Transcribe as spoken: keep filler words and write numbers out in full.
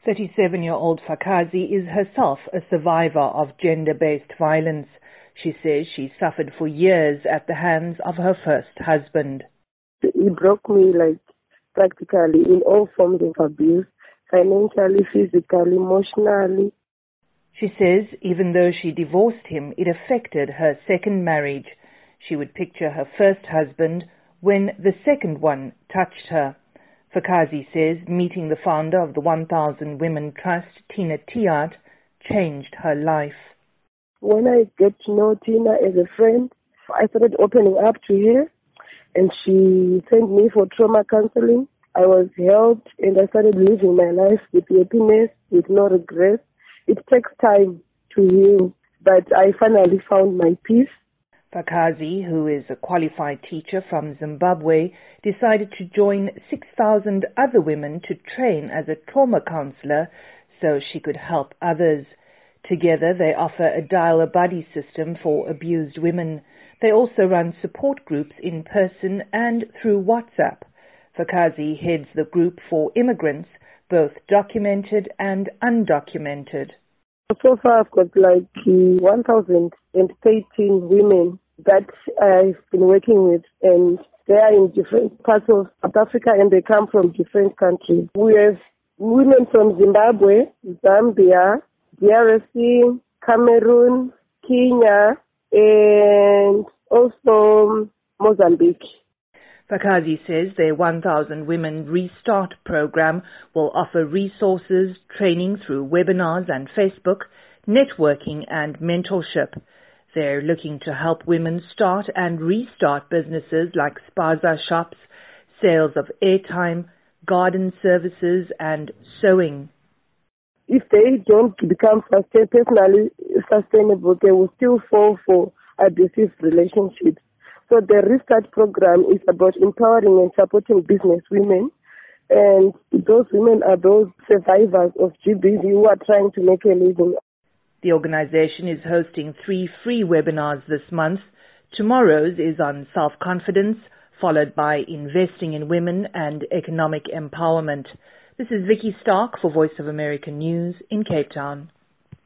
thirty-seven-year-old Fakazi is herself a survivor of gender-based violence. She says she suffered for years at the hands of her first husband. He broke me like practically in all forms of abuse, financially, physically, emotionally. She says even though she divorced him, it affected her second marriage. She would picture her first husband when the second one touched her. Fakazi says meeting the founder of the one thousand Women Trust, Tina Tiat, changed her life. When I get to know Tina as a friend, I started opening up to her, and she sent me for trauma counseling. I was helped, and I started living my life with happiness, with no regrets. It takes time to heal, but I finally found my peace. Fakazi, who is a qualified teacher from Zimbabwe, decided to join six thousand other women to train as a trauma counselor so she could help others. Together they offer a dial-a-buddy system for abused women. They also run support groups in person and through WhatsApp. Fakazi heads the group for immigrants, both documented and undocumented. So far I've got like one thousand thirteen women that I've been working with, and they are in different parts of South Africa and they come from different countries. We have women from Zimbabwe, Zambia, D R C, Cameroon, Kenya, and also Mozambique. Fakazi says their one thousand Women Restart program will offer resources, training through webinars and Facebook, networking and mentorship. They're looking to help women start and restart businesses like spaza shops, sales of airtime, garden services and sewing. If they don't become sustain, personally sustainable, they will still fall for abusive relationships. So the Restart program is about empowering and supporting business women. And those women are those survivors of G B V who are trying to make a living. The organization is hosting three free webinars this month. Tomorrow's is on self-confidence, followed by investing in women and economic empowerment. This is Vicky Stark for Voice of America News in Cape Town.